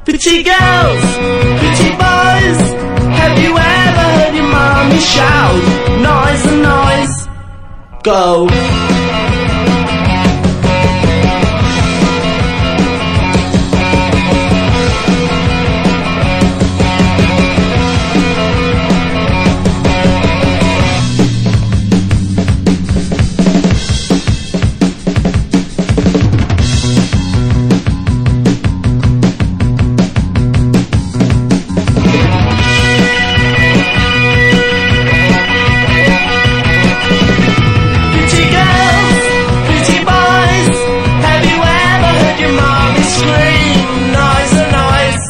Pretty girls, pretty boys, have you ever heard your mommy shout? Noise and noise, go. Pretty girls, pretty boys, have you ever heard your mommy scream?